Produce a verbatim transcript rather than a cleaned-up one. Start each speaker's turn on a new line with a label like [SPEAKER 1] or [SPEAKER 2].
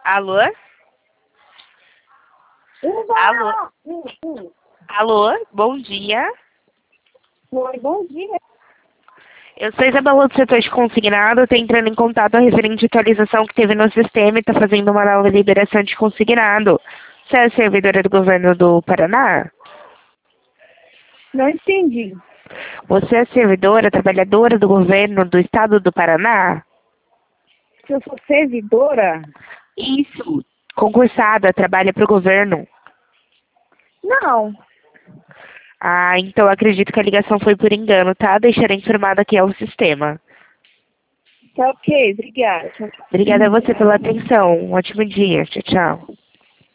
[SPEAKER 1] Alô? Alô?
[SPEAKER 2] Hum, hum.
[SPEAKER 1] Alô? Bom dia.
[SPEAKER 2] Oi, bom dia.
[SPEAKER 1] Eu sou Isabela do setor de consignado, estou entrando em contato referente à atualização que teve no sistema e está fazendo uma nova liberação de consignado. Você é servidora do governo do Paraná?
[SPEAKER 2] Não entendi.
[SPEAKER 1] Você é servidora, trabalhadora do governo do estado do Paraná?
[SPEAKER 2] Se eu sou servidora?
[SPEAKER 1] Isso. Concursada, trabalha para o governo.
[SPEAKER 2] Não.
[SPEAKER 1] Ah, então acredito que a ligação foi por engano, tá? Deixarei informado aqui ao sistema.
[SPEAKER 2] Tá ok, obrigada. Tchau, tchau.
[SPEAKER 1] Obrigada a você pela atenção. Um ótimo dia. Tchau, tchau.